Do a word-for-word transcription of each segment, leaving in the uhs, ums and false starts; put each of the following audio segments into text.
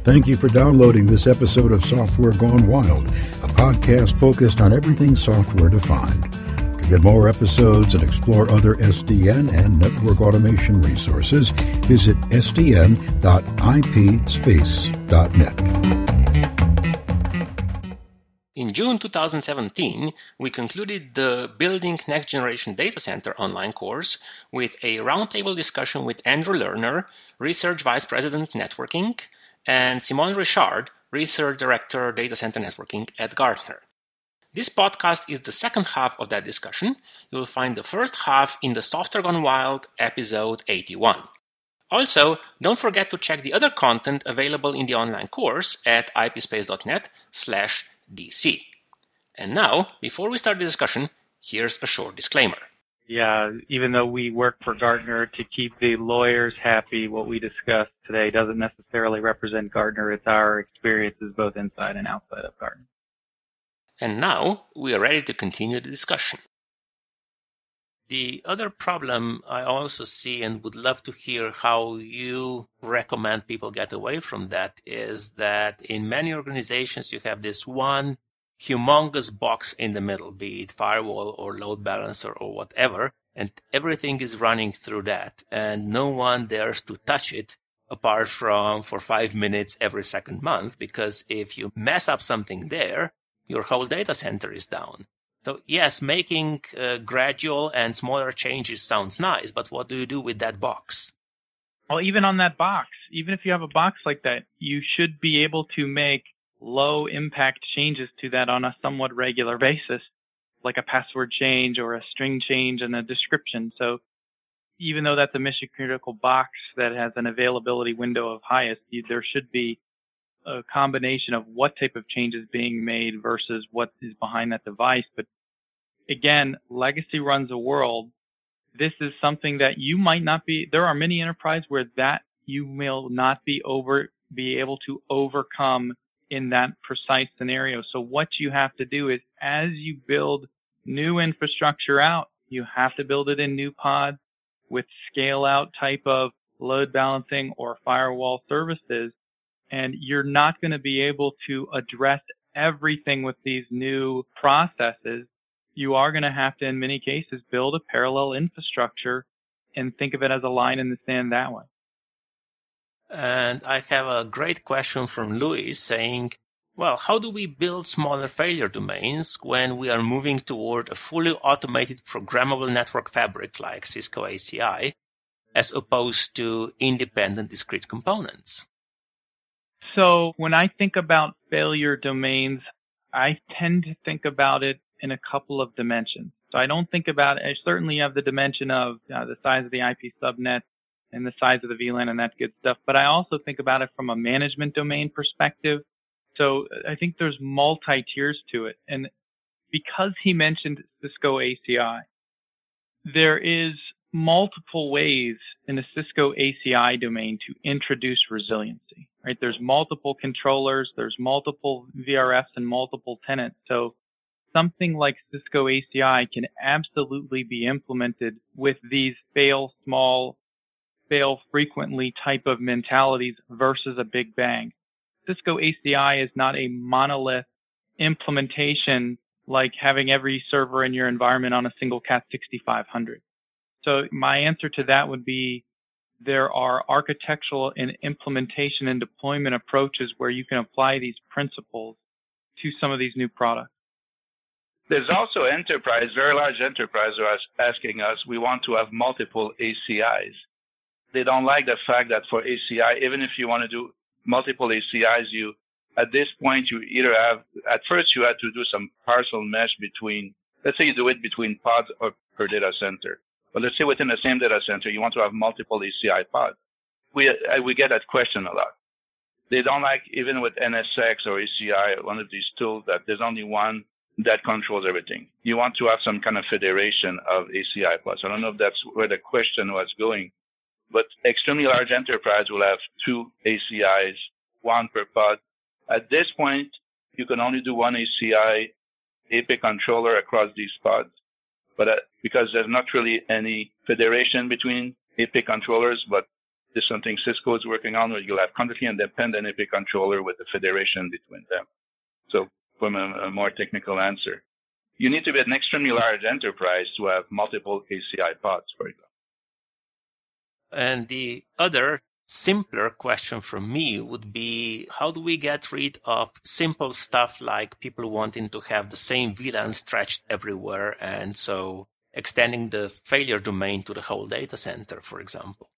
Thank you for downloading this episode of Software Gone Wild, a podcast focused on everything software-defined. To get more episodes and explore other S D N and network automation resources, visit s d n dot i p space dot net. In June two thousand seventeen, we concluded the Building Next Generation Data Center online course with a roundtable discussion with Andrew Lerner, Research Vice President Networking, and Simon Richard, Research Director Data Center Networking at Gartner. This podcast is the second half of that discussion. You will find the first half in the Software Gone Wild episode eighty-one. Also, don't forget to check the other content available in the online course at i p space dot net slash d c. And now, before we start the discussion, here's a short disclaimer. Yeah, even though we work for Gartner to keep the lawyers happy, what we discussed today doesn't necessarily represent Gartner. It's our experiences both inside and outside of Gartner. And now, we are ready to continue the discussion. The other problem I also see and would love to hear how you recommend people get away from that is that in many organizations you have this one humongous box in the middle, be it firewall or load balancer or whatever, and everything is running through that, and no one dares to touch it apart from for five minutes every second month, because if you mess up something there, your whole data center is down. So yes, making uh, gradual and smaller changes sounds nice, but what do you do with that box? Well, even on that box, even if you have a box like that, you should be able to make low impact changes to that on a somewhat regular basis, like a password change or a string change in a description. So even though that's a mission critical box that has an availability window of highest, you, there should be a combination of what type of change is being made versus what is behind that device. But again, legacy runs a world. This is something that you might not be, there are many enterprises where that you will not be over, be able to overcome in that precise scenario. So what you have to do is, as you build new infrastructure out, you have to build it in new pods with scale out type of load balancing or firewall services. And you're not going to be able to address everything with these new processes. You are going to have to, in many cases, build a parallel infrastructure and think of it as a line in the sand that way. And I have a great question from Louis saying, well, how do we build smaller failure domains when we are moving toward a fully automated programmable network fabric like Cisco A C I, as opposed to independent discrete components? So when I think about failure domains, I tend to think about it in a couple of dimensions. So I don't think about it, I certainly have the dimension of uh, the size of the I P subnet and the size of the V LAN and that good stuff. But I also think about it from a management domain perspective. So I think there's multi-tiers to it. And because he mentioned Cisco A C I, there is multiple ways in a Cisco A C I domain to introduce resiliency, right? There's multiple controllers, there's multiple V R Fs and multiple tenants. So something like Cisco A C I can absolutely be implemented with these fail small, fail frequently type of mentalities versus a big bang. Cisco A C I is not a monolith implementation like having every server in your environment on a single Cat sixty-five hundred. So my answer to that would be there are architectural and implementation and deployment approaches where you can apply these principles to some of these new products. There's also enterprise, very large enterprise who are asking us, we want to have multiple A C Is. They don't like the fact that for A C I, even if you want to do multiple A C Is, you, at this point, you either have, at first you had to do some parcel mesh between, let's say you do it between pods or per data center. But let's say within the same data center, you want to have multiple A C I pods. We, we get that question a lot. They don't like, even with N S X or A C I, one of these tools, that there's only one that controls everything. You want to have some kind of federation of A C I pods. I don't know if that's where the question was going, but extremely large enterprise will have two A C Is, one per pod. At this point, you can only do one A C I A P I controller across these pods, but uh, because there's not really any federation between A P I controllers, but This is something Cisco is working on, where you'll have completely independent A P I controller with a federation between them. So from a, a more technical answer, you need to be an extremely large enterprise to have multiple A C I pods, for example. And the other simpler question from me would be, how do we get rid of simple stuff like people wanting to have the same V LAN stretched everywhere, and so extending the failure domain to the whole data center, for example?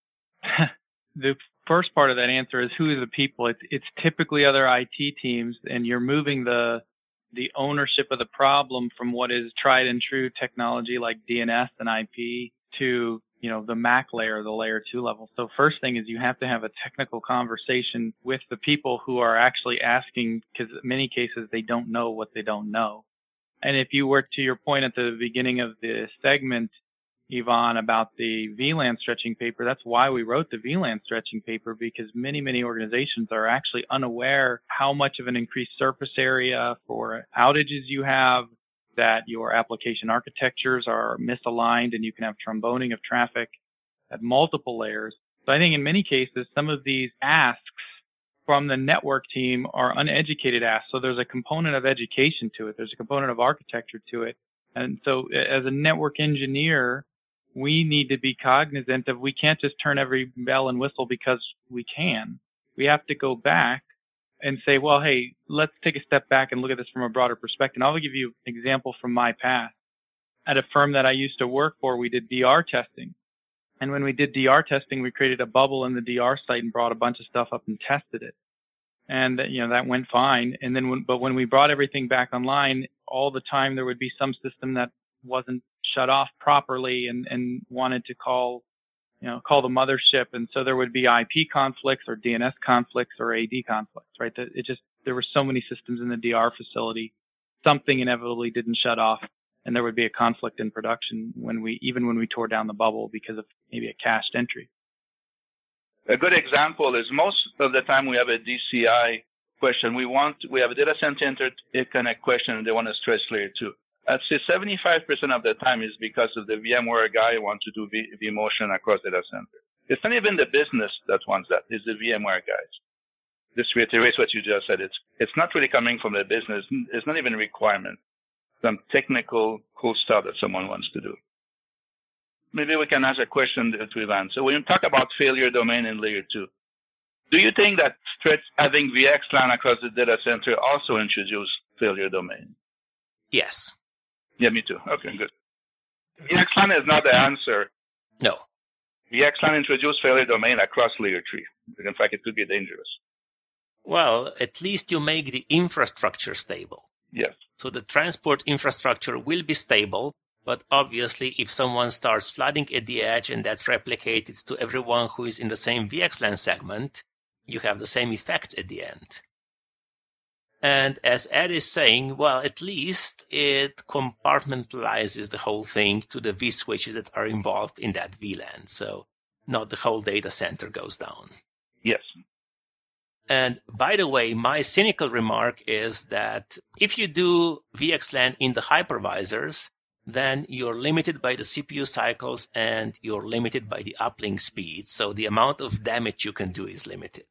The first part of that answer is who are the people? It's, it's typically other I T teams, and you're moving the the ownership of the problem from what is tried and true technology like D N S and I P to, you know, the M A C layer, the layer two level. So first thing is you have to have a technical conversation with the people who are actually asking, because in many cases they don't know what they don't know. And if you were to your point at the beginning of the segment, Yvonne, about the V LAN stretching paper, that's why we wrote the V LAN stretching paper, because many, many organizations are actually unaware how much of an increased surface area for outages you have, that your application architectures are misaligned and you can have tromboning of traffic at multiple layers. So I think in many cases, some of these asks from the network team are uneducated asks. So there's a component of education to it. There's a component of architecture to it. And so as a network engineer, we need to be cognizant of, we can't just turn every bell and whistle because we can. We have to go back and say, well, hey, let's take a step back and look at this from a broader perspective. And I'll give you an example from my past. At a firm that I used to work for, we did D R testing. And when we did D R testing, we created a bubble in the D R site and brought a bunch of stuff up and tested it. And, you know, that went fine. And then, when, but when we brought everything back online, all the time there would be some system that wasn't shut off properly and, and wanted to call, you know, call the mothership. And so there would be I P conflicts or D N S conflicts or A D conflicts, right? It just, there were so many systems in the D R facility. Something inevitably didn't shut off, and there would be a conflict in production when we, even when we tore down the bubble because of maybe a cached entry. A good example is most of the time we have a D C I question. We want, we have a data center interconnect question and they want to stretch layer two. I'd say seventy-five percent of the time is because of the VMware guy who wants to do v, vMotion across data center. It's not even the business that wants that. It's the VMware guys. This reiterates what you just said. It's, it's not really coming from the business. It's not even a requirement. Some technical cool stuff that someone wants to do. Maybe we can ask a question to Ivan. So when you talk about failure domain in layer two, do you think that stretch, having V X LAN across the data center also introduce failure domain? Yes. Yeah, me too. Okay, good. V X LAN is not the answer. No. V X LAN introduced failure domain across layer three. In fact, it could be dangerous. Well, at least you make the infrastructure stable. Yes. So the transport infrastructure will be stable, but obviously if someone starts flooding at the edge and that's replicated to everyone who is in the same V X LAN segment, you have the same effects at the end. And as Ed is saying, well, at least it compartmentalizes the whole thing to the vSwitches that are involved in that V LAN. So not the whole data center goes down. Yes. And by the way, my cynical remark is that if you do V X LAN in the hypervisors, then you're limited by the C P U cycles and you're limited by the uplink speed. So the amount of damage you can do is limited.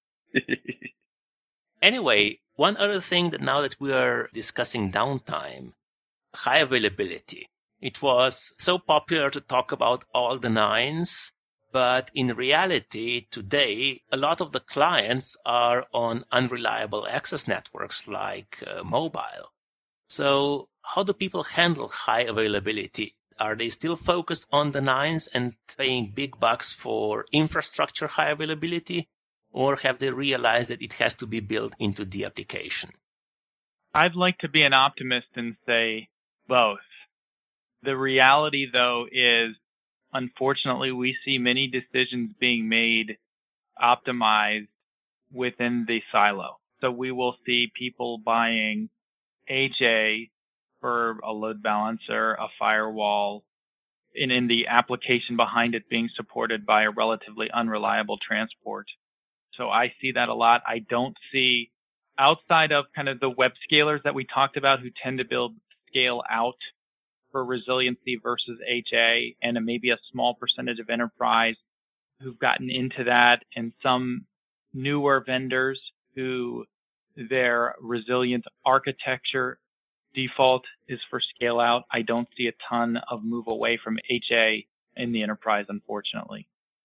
Anyway, one other thing that now that we are discussing downtime, high availability. It was so popular to talk about all the nines, but in reality, today, a lot of the clients are on unreliable access networks like uh, mobile. So how do people handle high availability? Are they still focused on the nines and paying big bucks for infrastructure high availability? Or have they realized that it has to be built into the application? I'd like to be an optimist and say both. The reality, though, is unfortunately we see many decisions being made optimized within the silo. So we will see people buying A J for a load balancer, a firewall, and in the application behind it being supported by a relatively unreliable transport. So I see that a lot. I don't see, outside of kind of the web scalers that we talked about who tend to build scale out for resiliency versus H A and maybe a small percentage of enterprise who've gotten into that and some newer vendors who their resilient architecture default is for scale out. I don't see a ton of move away from H A in the enterprise, unfortunately.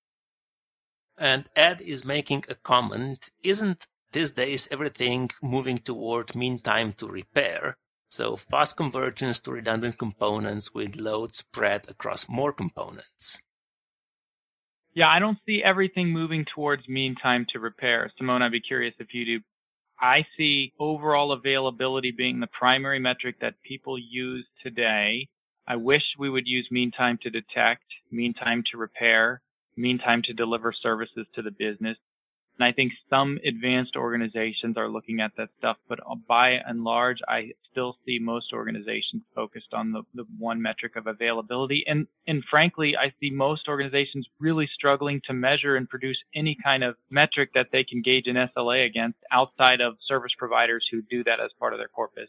And Ed is making a comment. Isn't these days everything moving toward mean time to repair? So fast convergence to redundant components with load spread across more components. Yeah, I don't see everything moving towards mean time to repair. Simone, I'd be curious if you do. I see overall availability being the primary metric that people use today. I wish we would use mean time to detect, mean time to repair, mean time to deliver services to the business. And I think some advanced organizations are looking at that stuff, but by and large, I still see most organizations focused on the, the one metric of availability. And, and frankly, I see most organizations really struggling to measure and produce any kind of metric that they can gauge an S L A against outside of service providers who do that as part of their core business.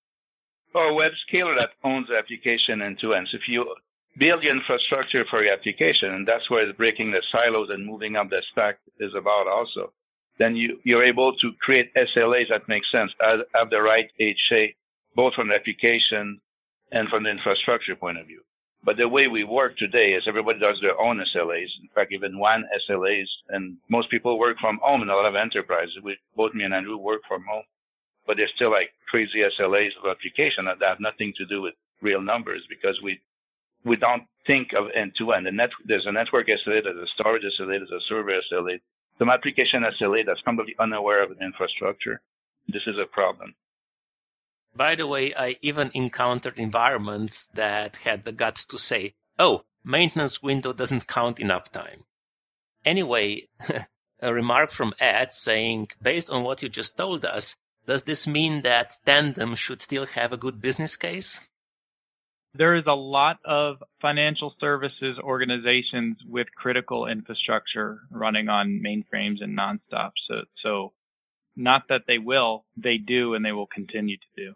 Or web scaler that owns the application end to end. So if you build your infrastructure for your application, and that's where breaking the silos and moving up the stack is about also, then you, you're able to create S L As that make sense, have the right H A, both from the application and from the infrastructure point of view. But the way we work today is everybody does their own S L As. In fact, even one S L As, and most people work from home in a lot of enterprises. We, both me and Andrew work from home, but there's still like crazy S L As of application that have nothing to do with real numbers because we we don't think of end-to-end. The net, there's a network S L A, there's a storage S L A, there's a server S L A, some application S L A that's completely unaware of the infrastructure. This is a problem. By the way, I even encountered environments that had the guts to say, oh, maintenance window doesn't count in uptime. Anyway, a remark from Ed saying, based on what you just told us, does this mean that Tandem should still have a good business case? There is a lot of financial services organizations with critical infrastructure running on mainframes and nonstop. So, so not that they will, they do, and they will continue to do.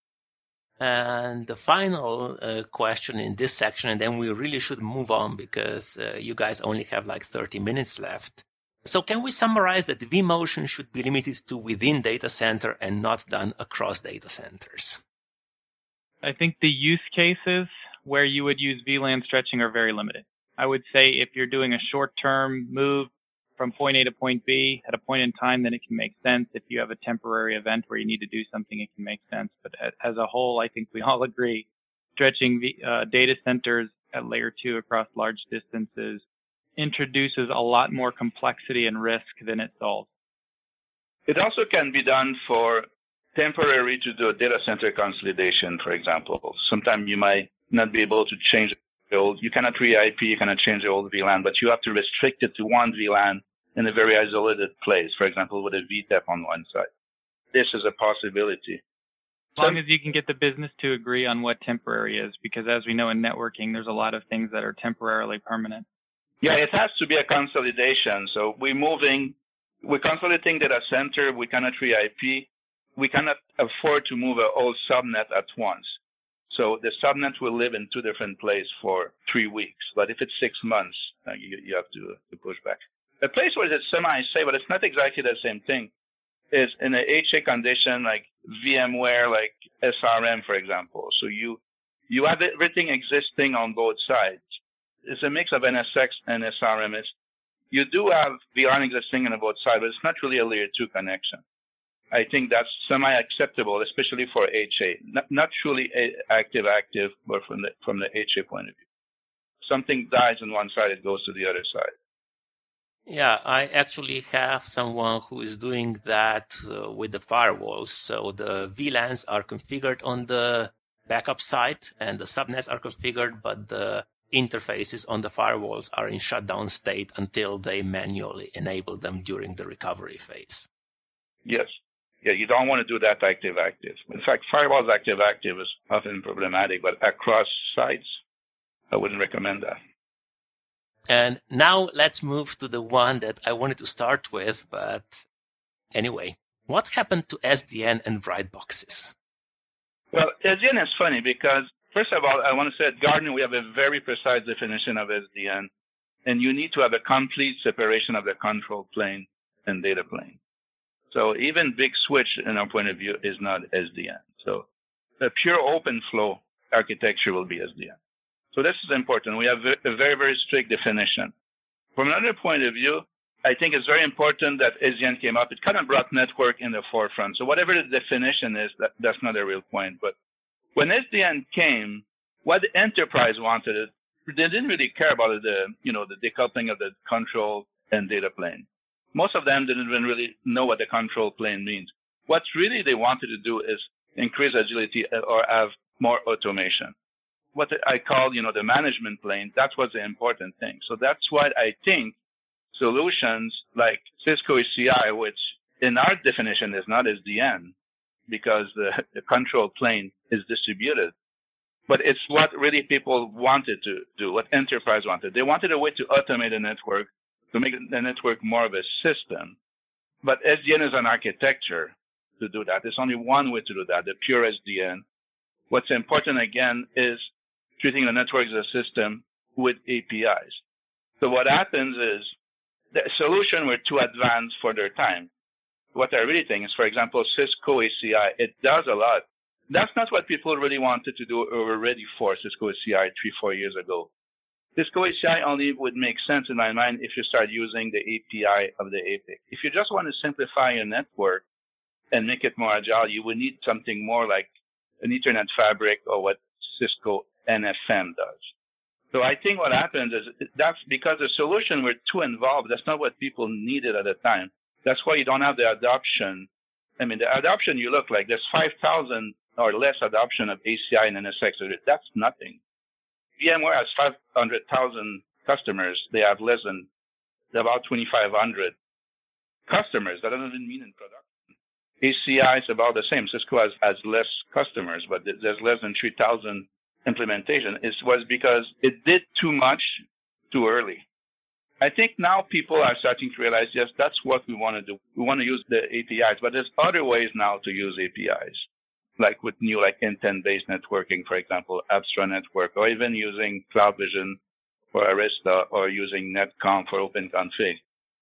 And the final uh, question in this section, and then we really should move on because uh, you guys only have like thirty minutes left. So can we summarize that vMotion should be limited to within data center and not done across data centers? I think the use cases where you would use V LAN stretching are very limited. I would say if you're doing a short-term move from point A to point B at a point in time, then it can make sense. If you have a temporary event where you need to do something, it can make sense. But as a whole, I think we all agree stretching v, uh, data centers at layer two across large distances introduces a lot more complexity and risk than it solves. It also can be done for temporary to do a data center consolidation, for example. Sometimes you might not be able to change the old, you cannot re-I P, you cannot change the old V LAN, but you have to restrict it to one V LAN in a very isolated place, for example, with a V TAP on one side. This is a possibility. As long as you can get the business to agree on what temporary is, because as we know in networking, there's a lot of things that are temporarily permanent. Yeah, it has to be a consolidation. So we're moving, we're consolidating data center, we cannot re-I P. We cannot afford to move a whole subnet at once. So the subnet will live in two different places for three weeks. But if it's six months, uh, you, you have to, to push back. A place where it's semi-safe, but it's not exactly the same thing, is in an H A condition like VMware, like S R M, for example. So you, you have everything existing on both sides. It's a mix of N S X and S R M. It's, you do have V LAN existing on both sides, but it's not really a layer two connection. I think that's semi-acceptable, especially for H A. Not, not truly active-active, but from the from the H A point of view. Something dies on one side, it goes to the other side. Yeah, I actually have someone who is doing that uh, with the firewalls. So the V LANs are configured on the backup side, and the subnets are configured, but the interfaces on the firewalls are in shutdown state until they manually enable them during the recovery phase. Yes. Yeah, you don't want to do that active-active. In fact, firewalls active-active is often problematic, but across sites, I wouldn't recommend that. And now let's move to the one that I wanted to start with, but anyway, what happened to S D N and write boxes? Well, S D N is funny because, first of all, I want to say at Gartner we have a very precise definition of S D N. and you need to have a complete separation of the control plane and data plane. So even big switch, in our point of view, is not S D N. So a pure open flow architecture will be S D N. So this is important. We have a very, very strict definition. From another point of view, I think it's very important that S D N came up. It kind of brought network in the forefront. So whatever the definition is, that, that's not a real point. But when S D N came, what the enterprise wanted, they didn't really care about the, you know, the decoupling of the control and data plane. Most of them didn't even really know what the control plane means. What really they wanted to do is increase agility or have more automation. What I call, you know, the management plane, that was the important thing. So that's why I think solutions like Cisco A C I, which in our definition is not S D N because the, the control plane is distributed, but it's what really people wanted to do, what enterprise wanted. They wanted a way to automate a network, to make the network more of a system. But S D N is an architecture to do that. There's only one way to do that, the pure S D N. What's important, again, is treating the network as a system with A P Is. So what happens is the solution were too advanced for their time. What I really think is, for example, Cisco A C I, it does a lot. That's not what people really wanted to do or were ready for Cisco A C I three, four years ago. Cisco A C I only would make sense in my mind if you start using the A P I of the A P I. If you just want to simplify your network and make it more agile, you would need something more like an Ethernet fabric or what Cisco N F M does. So I think what happens is that's because the solution were too involved. That's not what people needed at the time. That's why you don't have the adoption. I mean, the adoption you look like, there's five thousand or less adoption of A C I and N S X. That's nothing. VMware has five hundred thousand customers. They have less than about twenty-five hundred customers. That doesn't even mean in production. A C I is about the same. Cisco has, has less customers, but there's less than three thousand implementation. It was because it did too much too early. I think now people are starting to realize, yes, that's what we want to do. We want to use the A P Is, but there's other ways now to use A P Is, like with new, like intent-based networking, for example, Apstra Network, or even using CloudVision or Arista, or using Netcom for OpenConfig.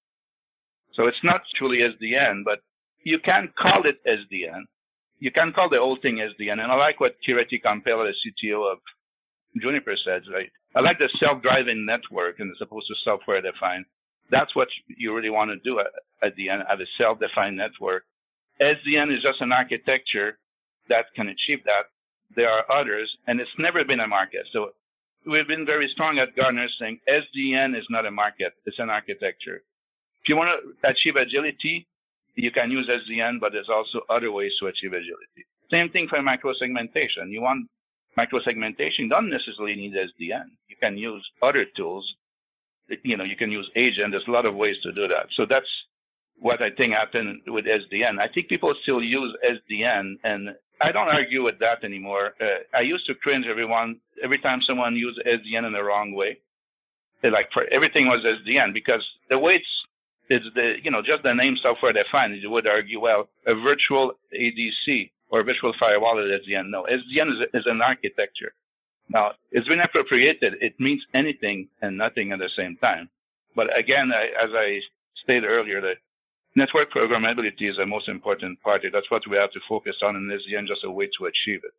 So it's not truly S D N, but you can call it S D N. You can call the whole thing S D N. And I like what Kirati Campbell, the C T O of Juniper, said, right? I like the self-driving network, and it's supposed to software-defined. That's what you really want to do at, at the end, have a self-defined network. S D N is just an architecture that can achieve that. There are others, and it's never been a market. So we've been very strong at Gartner saying S D N is not a market, it's an architecture. If you want to achieve agility, you can use S D N, but there's also other ways to achieve agility. Same thing for microsegmentation. You want microsegmentation, don't necessarily need S D N. You can use other tools. You know, you can use agent. There's a lot of ways to do that. So that's what I think happened with S D N. I think people still use S D N, and I don't argue with that anymore. Uh, I used to cringe everyone every time someone used S D N in the wrong way. They're like, for everything was S D N, because the way it's It's the, you know, just the name software defined. You would argue, well, a virtual A D C or virtual firewall is S D N. No, S D N is, is an architecture. Now, it's been appropriated. It means anything and nothing at the same time. But again, I, as I stated earlier, the network programmability is the most important part. That's what we have to focus on, and S D N is just a way to achieve it.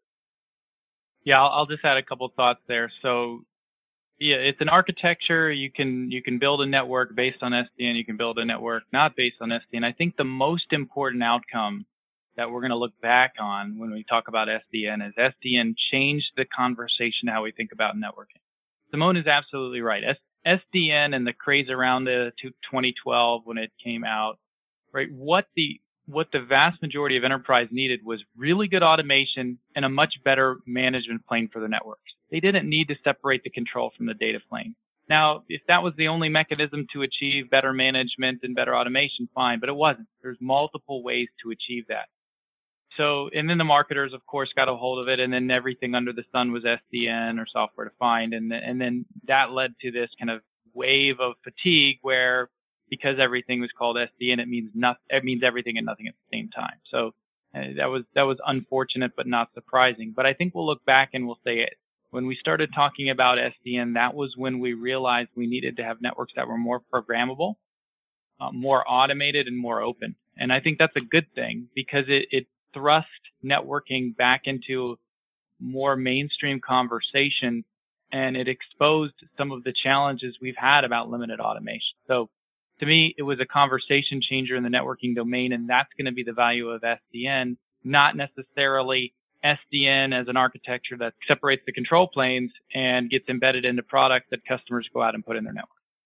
Yeah, I'll, I'll just add a couple of thoughts there. So, yeah, it's an architecture. You can you can build a network based on S D N. You can build a network not based on S D N. I think the most important outcome that we're going to look back on when we talk about S D N is S D N changed the conversation how we think about networking. Simone is absolutely right. S- SDN and the craze around it to twenty twelve when it came out, right? What the what the vast majority of enterprise needed was really good automation and a much better management plane for their networks. They didn't need to separate the control from the data plane. Now, if that was the only mechanism to achieve better management and better automation, fine, but it wasn't. There's multiple ways to achieve that. So, and then the marketers, of course, got a hold of it, and then everything under the sun was S D N or software defined, and, and then that led to this kind of wave of fatigue where, because everything was called S D N, it means not, it means everything and nothing at the same time. So uh, that was that was unfortunate, but not surprising. But I think we'll look back and we'll say, When we started talking about S D N, that was when we realized we needed to have networks that were more programmable, uh, more automated, and more open. And I think that's a good thing because it, it thrust networking back into more mainstream conversation, and it exposed some of the challenges we've had about limited automation. So to me, it was a conversation changer in the networking domain, and that's going to be the value of S D N, not necessarily S D N as an architecture that separates the control planes and gets embedded into products that customers go out and put in their network.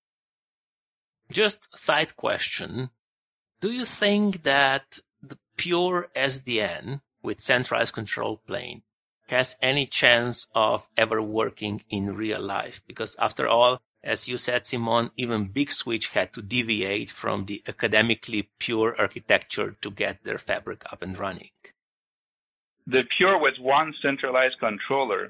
Just a side question. Do you think that the pure S D N with centralized control plane has any chance of ever working in real life? Because after all, as you said, Simon, even Big Switch had to deviate from the academically pure architecture to get their fabric up and running. The pure with one centralized controller,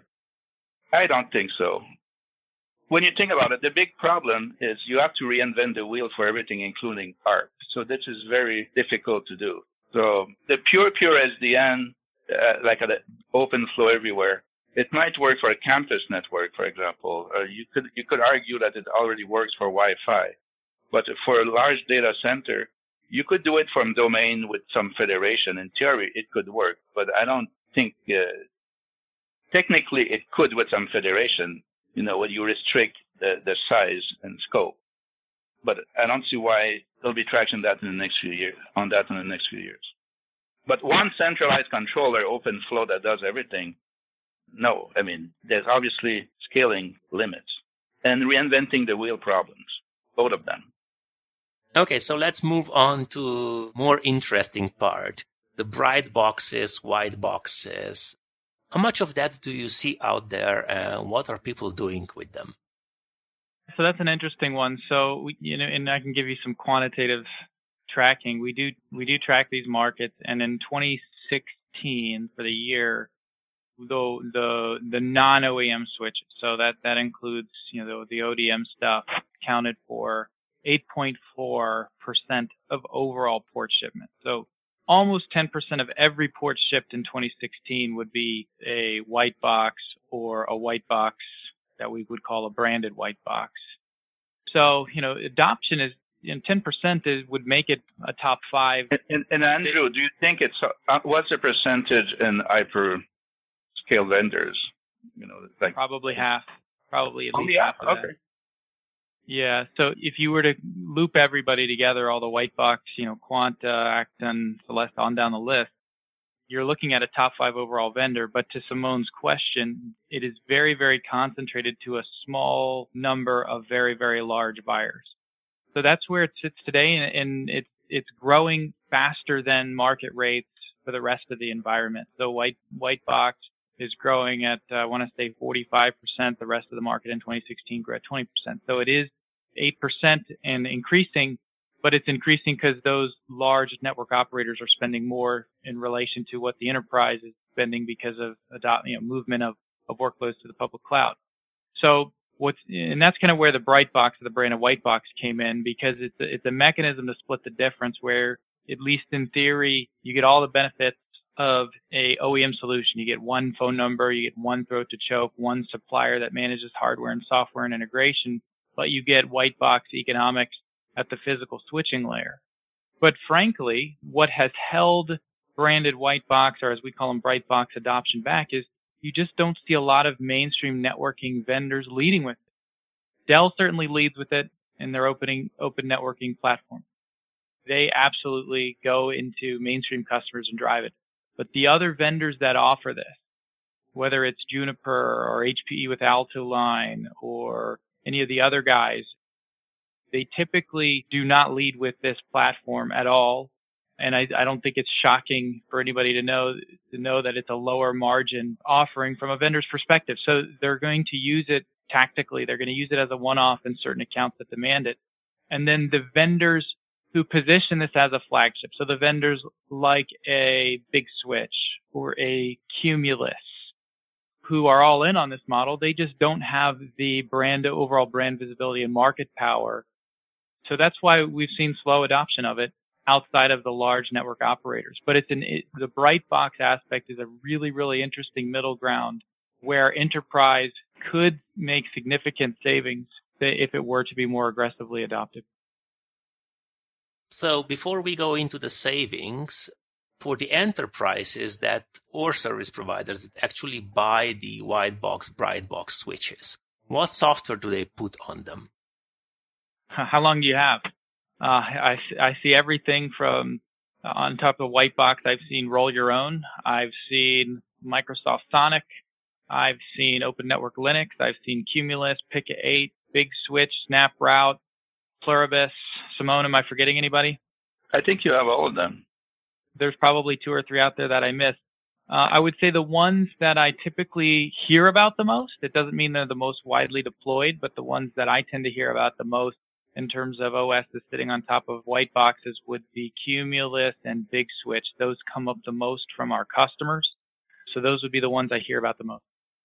I don't think so. When you think about it, the big problem is you have to reinvent the wheel for everything, including A R P. So this is very difficult to do. So the pure, pure S D N, uh, like an open flow everywhere, it might work for a campus network, for example. Uh, you could you could argue that it already works for Wi-Fi. But for a large data center, you could do it from domain with some federation. In theory, it could work. But I don't think, uh, technically it could with some federation, you know, when you restrict the, the size and scope. But I don't see why there'll be traction that in the next few years, on that in the next few years. But one centralized controller, open flow that does everything, no. I mean, there's obviously scaling limits and reinventing the wheel problems, both of them. Okay, so let's move on to more interesting part, the bright boxes, white boxes. How much of that do you see out there, and what are people doing with them? So that's an interesting one. So, we, you know, and I can give you some quantitative tracking. We do we do track these markets, and in twenty sixteen for the year, the the the non-O E M switches, so that that includes, you know, the, the O D M stuff, accounted for eight point four percent of overall port shipments. So almost ten percent of every port shipped in twenty sixteen would be a white box or a white box that we would call a branded white box. So, you know, adoption is, and ten percent is, would make it a top five. And, and, and Andrew, do you think it's, uh, what's the percentage in hyperscale vendors? You know, like probably half, probably at least only half of okay. that. Yeah. So if you were to loop everybody together, all the white box, you know, Quanta, Acton, Celeste, on down the list, you're looking at a top five overall vendor. But to Simone's question, it is very, very concentrated to a small number of very, very large buyers. So that's where it sits today, and, and it's it's growing faster than market rates for the rest of the environment. So white white box is growing at, uh, I want to say forty-five percent. The rest of the market in twenty sixteen grew at twenty percent. So it is eight percent and increasing, but it's increasing because those large network operators are spending more in relation to what the enterprise is spending because of adopt, you know, movement of, of workloads to the public cloud. So what's, and that's kind of where the bright box or the brand of white box came in, because it's a, it's a mechanism to split the difference where, at least in theory, you get all the benefits of a O E M solution. You get one phone number, you get one throat to choke, one supplier that manages hardware and software and integration, but you get white box economics at the physical switching layer. But frankly, what has held branded white box, or as we call them, bright box adoption back, is you just don't see a lot of mainstream networking vendors leading with it. Dell certainly leads with it in their opening open networking platform. They absolutely go into mainstream customers and drive it. But the other vendors that offer this, whether it's Juniper or H P E with Alto Line or any of the other guys, they typically do not lead with this platform at all. And I, I don't think it's shocking for anybody to know to know that it's a lower margin offering from a vendor's perspective. So they're going to use it tactically. They're going to use it as a one-off in certain accounts that demand it. And then the vendors who position this as a flagship, so the vendors like a Big Switch or a Cumulus, who are all in on this model, they just don't have the brand, overall brand visibility and market power. So that's why we've seen slow adoption of it outside of the large network operators. But it's an, it, the bright box aspect is a really, really interesting middle ground where enterprise could make significant savings if it were to be more aggressively adopted. So before we go into the savings, for the enterprises that or service providers that actually buy the white box, bright box switches, what software do they put on them? How long do you have? Uh, I, I see everything from uh, on top of white box. I've seen Roll Your Own. I've seen Microsoft Sonic. I've seen Open Network Linux. I've seen Cumulus, P I C A eight, Big Switch, SnapRoute, Pluribus. Simone, am I forgetting anybody? I think you have all of them. There's probably two or three out there that I missed. Uh, I would say the ones that I typically hear about the most, it doesn't mean they're the most widely deployed, but the ones that I tend to hear about the most in terms of O Ss sitting on top of white boxes would be Cumulus and Big Switch. Those come up the most from our customers. So those would be the ones I hear about the most.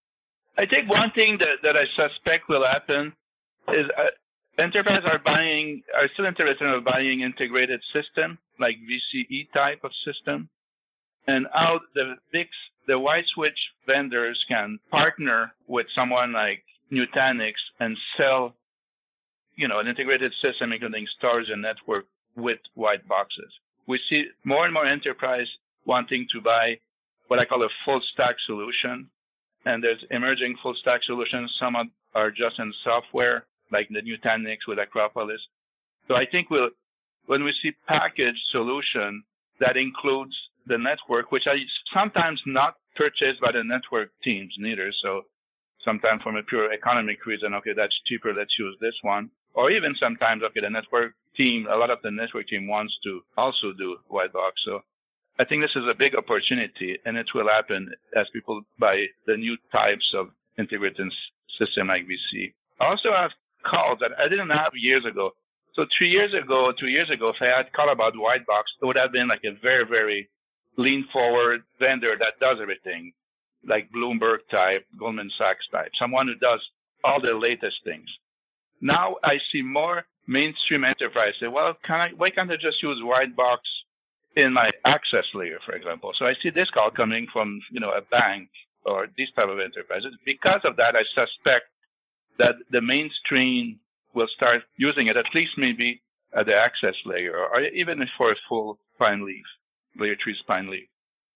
I think one thing that, that I suspect will happen is uh, enterprises are buying, are still interested in buying integrated system, like V C E type of system, and how the big, the white switch vendors can partner with someone like Nutanix and sell, you know, an integrated system, including storage and network with white boxes. We see more and more enterprise wanting to buy what I call a full stack solution. And there's emerging full stack solutions. Some are just in software, like the Nutanix with Acropolis. So I think we'll, when we see packaged solution that includes the network, which are sometimes not purchased by the network teams neither. So sometimes from a pure economic reason, okay, that's cheaper, let's use this one. Or even sometimes, okay, the network team, a lot of the network team wants to also do white box. So I think this is a big opportunity, and it will happen as people buy the new types of integrated system like V C. I also have calls that I didn't have years ago. So three years ago, two years ago, if I had called about white box, it would have been like a very, very lean forward vendor that does everything, like Bloomberg type, Goldman Sachs type, someone who does all the latest things. Now I see more mainstream enterprise say, well, can I, why can't I just use white box in my access layer, for example? So I see this call coming from, you know, a bank or these type of enterprises. Because of that, I suspect that the mainstream will start using it, at least maybe at the access layer, or even for a full spine leaf, layer three spine leaf.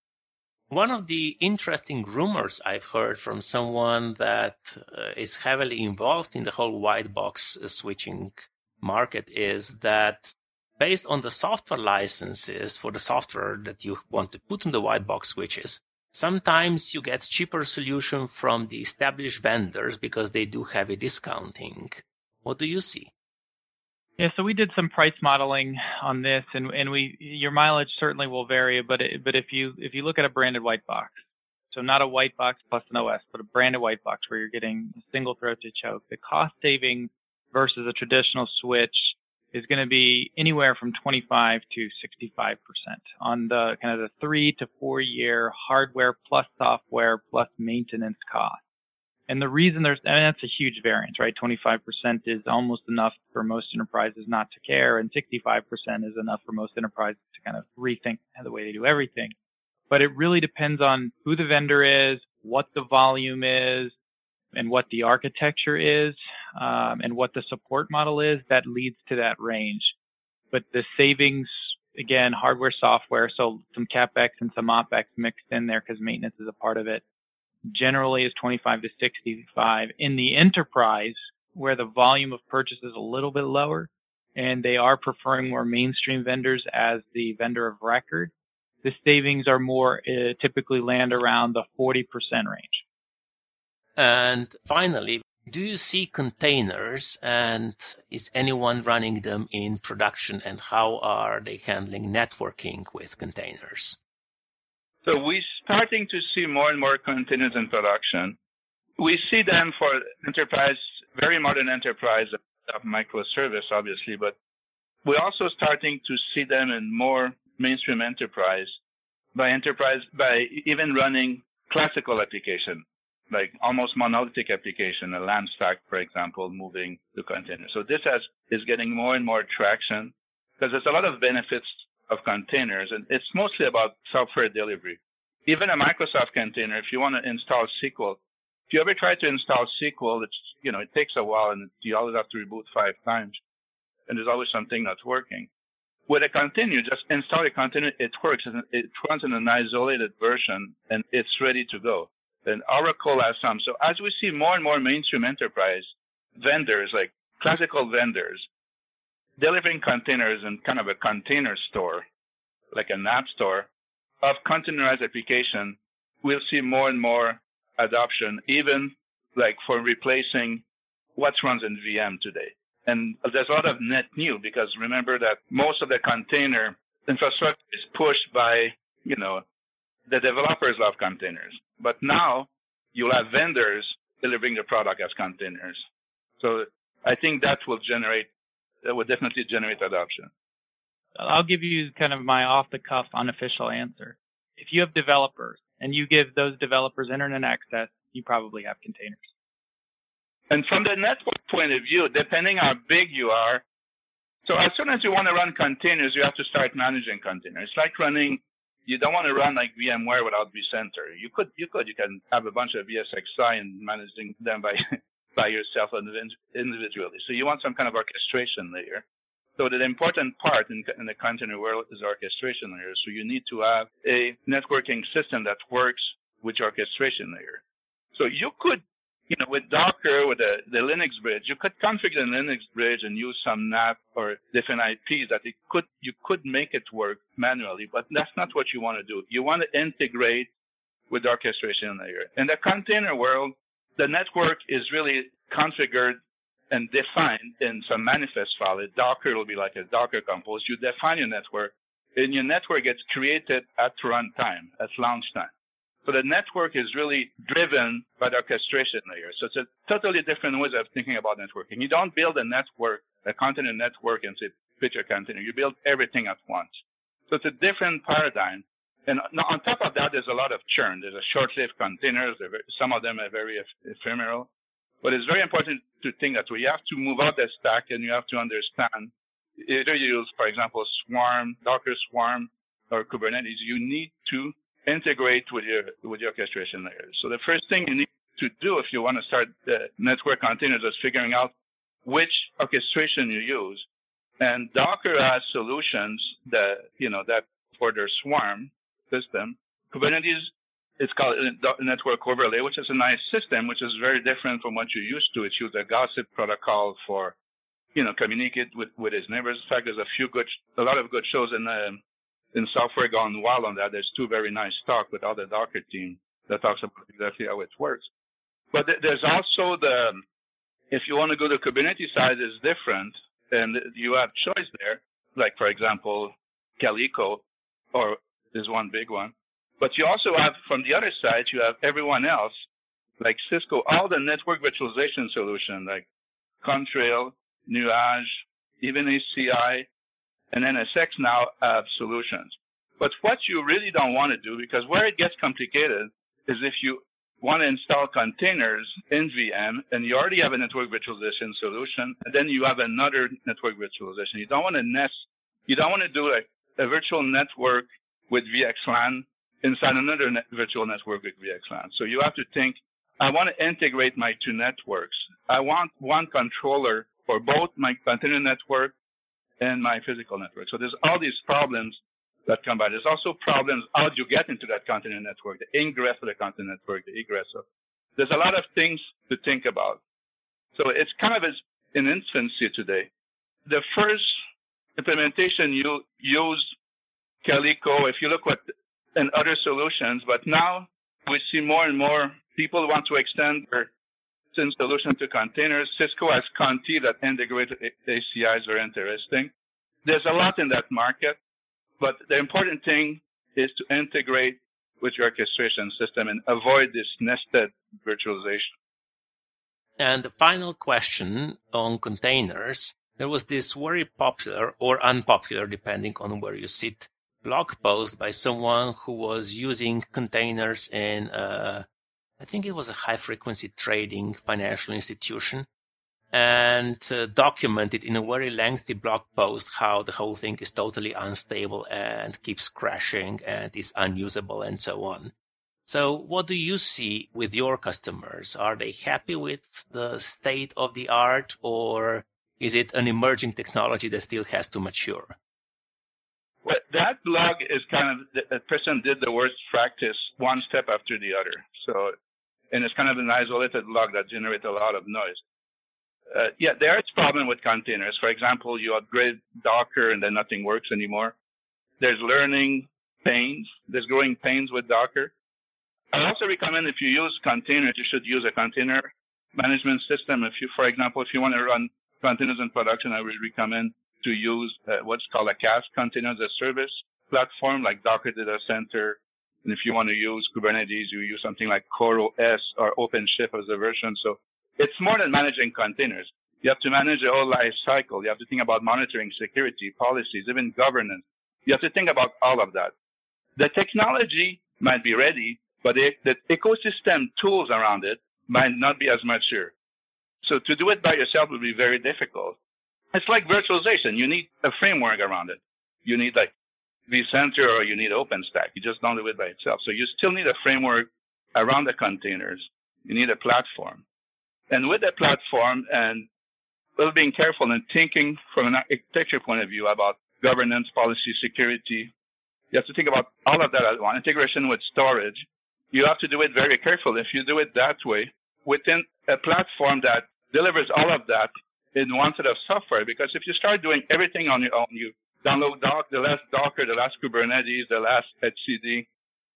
One of the interesting rumors I've heard from someone that uh, is heavily involved in the whole white box uh, switching market is that based on the software licenses for the software that you want to put on the white box switches, sometimes you get cheaper solution from the established vendors because they do heavy discounting. What do you see? Yeah, so we did some price modeling on this, and, and we your mileage certainly will vary, but it, but if you if you look at a branded white box, so not a white box plus an O S, but a branded white box where you're getting a single throated choke, the cost saving versus a traditional switch is going to be anywhere from twenty-five to sixty-five percent on the kind of the three to four year hardware plus software plus maintenance cost. And the reason there's, I mean, that's a huge variance, right? twenty-five percent is almost enough for most enterprises not to care, and sixty-five percent is enough for most enterprises to kind of rethink the way they do everything. But it really depends on who the vendor is, what the volume is, and what the architecture is, um, and what the support model is that leads to that range. But the savings, again, hardware, software, so some CapEx and some OpEx mixed in there because maintenance is a part of it, generally is twenty-five to sixty-five. In the enterprise, where the volume of purchase is a little bit lower, and they are preferring more mainstream vendors as the vendor of record, the savings are more, uh, typically land around the forty percent range. And finally, do you see containers, and is anyone running them in production, and how are they handling networking with containers? So we're starting to see more and more containers in production. We see them for enterprise, very modern enterprise of microservice, obviously, but we're also starting to see them in more mainstream enterprise by enterprise, by even running classical application, like almost monolithic application, a LAMP stack, for example, moving to containers. So this has, is getting more and more traction because there's a lot of benefits of containers, and it's mostly about software delivery. Even a Microsoft container, if you want to install S Q L, If you ever try to install S Q L, it's, you know, it takes a while and you always have to reboot five times. And there's always something not working. With a container, just install a container, it works. It runs in an isolated version and it's ready to go. And Oracle has some. So as we see more and more mainstream enterprise vendors, like classical vendors, delivering containers in kind of a container store, like an app store of containerized application, we'll see more and more adoption, even like for replacing what runs in V M today. And there's a lot of net new because remember that most of the container infrastructure is pushed by, you know, the developers love containers. But now you'll have vendors delivering the product as containers. So I think that will generate, that will definitely generate adoption. I'll give you kind of my off-the-cuff unofficial answer. If you have developers and you give those developers internet access, you probably have containers. And from the network point of view, depending how big you are, so as soon as you want to run containers, you have to start managing containers. It's like running, you don't want to run like VMware without vCenter. You could, you could, you can have a bunch of V S X I and managing them by, by yourself individually. So you want some kind of orchestration layer. So the important part in, in the container world is orchestration layer. So you need to have a networking system that works with your orchestration layer. So you could, you know, with Docker, with the, the Linux bridge, you could configure the Linux bridge and use some N A P or different I Ps that it could, you could make it work manually, but that's not what you want to do. You want to integrate with the orchestration layer. In the container world, the network is really configured and defined in some manifest file. A Docker will be like a Docker compose. You define your network, and your network gets created at runtime, at launch time. So the network is really driven by the orchestration layer. So it's a totally different way of thinking about networking. You don't build a network, a container network, and say, fit your container. You build everything at once. So it's a different paradigm. And on top of that, there's a lot of churn. There's a short-lived containers. Some of them are very ephemeral. But it's very important to think that way. You have to move out the stack and you have to understand, either you use, for example, Swarm, Docker Swarm, or Kubernetes. You need to integrate with your, with your orchestration layer. So the first thing you need to do if you want to start the network containers is figuring out which orchestration you use. And Docker has solutions that, you know, that for their Swarm system. Kubernetes, it's called a network overlay, which is a nice system, which is very different from what you're used to. It uses a gossip protocol for, you know, communicate with, with its neighbors. In fact, there's a few good, a lot of good shows in, uh, in Software Gone Wild on that. There's two very nice talks with other Docker team that talks about exactly how it works. But th- there's also the, if you want to go to Kubernetes side, it's different, and you have choice there. Like, for example, Calico, or is one big one. But you also have, from the other side, you have everyone else, like Cisco, all the network virtualization solution, like Contrail, Nuage, even H C I, and N S X now have solutions. But what you really don't want to do, because where it gets complicated, is if you want to install containers in V M and you already have a network virtualization solution, and then you have another network virtualization. You don't want to nest, you don't want to do like a virtual network with V X LAN inside another net virtual network with V X LAN. So you have to think, I want to integrate my two networks. I want one controller for both my container network and my physical network. So there's all these problems that come by. There's also problems, how do you get into that container network, the ingress of the container network, the egress. So there's a lot of things to think about. So it's kind of in infancy today. The first implementation you used Calico, if you look at and other solutions, but now we see more and more people want to extend their solution to containers. Cisco has Conti that integrated A C Is are interesting. There's a lot in that market, but the important thing is to integrate with your orchestration system and avoid this nested virtualization. And the final question on containers, there was this very popular or unpopular, depending on where you sit, blog post by someone who was using containers in, uh, I think it was a high-frequency trading financial institution, and uh, documented in a very lengthy blog post how the whole thing is totally unstable and keeps crashing and is unusable and so on. So what do you see with your customers? Are they happy with the state of the art, or is it an emerging technology that still has to mature? Well, that blog is kind of, the person did the worst practice one step after the other. So, and it's kind of an isolated blog that generates a lot of noise. Uh, yeah, there is a problem with containers. For example, you upgrade Docker and then nothing works anymore. There's learning pains. There's growing pains with Docker. I also recommend if you use containers, you should use a container management system. If you, for example, if you want to run containers in production, I would recommend to use uh, what's called a C A S, Container as a Service platform, like Docker Data Center. And if you want to use Kubernetes, you use something like CoreOS or OpenShift as a version. So it's more than managing containers. You have to manage the whole life cycle. You have to think about monitoring, security, policies, even governance. You have to think about all of that. The technology might be ready, but the, the ecosystem tools around it might not be as mature. So to do it by yourself would be very difficult. It's like virtualization. You need a framework around it. You need like vCenter or you need OpenStack. You just don't do it by itself. So you still need a framework around the containers. You need a platform. And with the platform and well, being careful and thinking from an architecture point of view about governance, policy, security, you have to think about all of that at once. Integration with storage. You have to do it very carefully. If you do it that way, within a platform that delivers all of that in one set of software, because if you start doing everything on your own, you download doc, the last Docker, the last Kubernetes, the last H C D,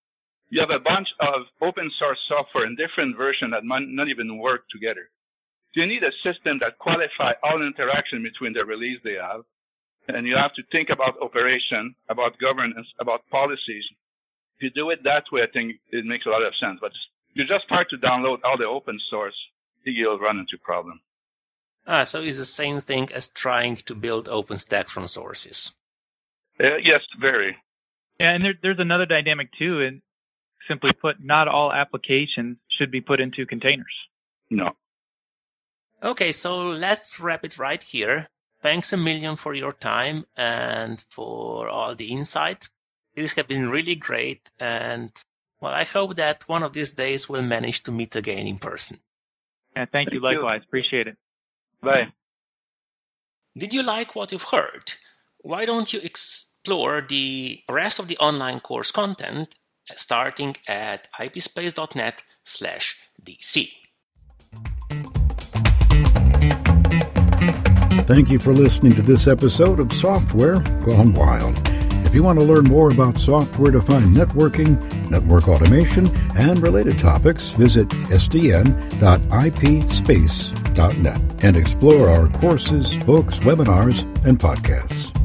you have a bunch of open source software in different versions that might not even work together. So you need a system that qualifies all interaction between the release they have. And you have to think about operation, about governance, about policies. If you do it that way, I think it makes a lot of sense. But you just start to download all the open source, you'll run into problems. Ah, so it's the same thing as trying to build OpenStack from sources. Uh, yes, very. Yeah, and there, there's another dynamic too. And simply put, not all applications should be put into containers. No. Okay, so let's wrap it right here. Thanks a million for your time and for all the insight. This has been really great, and well, I hope that one of these days we'll manage to meet again in person. Yeah, thank you Thank you. likewise. Appreciate it. Bye. Did you like what you've heard? Why don't you explore the rest of the online course content starting at ipspace.net slash DC. Thank you for listening to this episode of Software Gone Wild. If you want to learn more about software-defined networking, network automation, and related topics, visit s d n dot i p space dot net and explore our courses, books, webinars, and podcasts.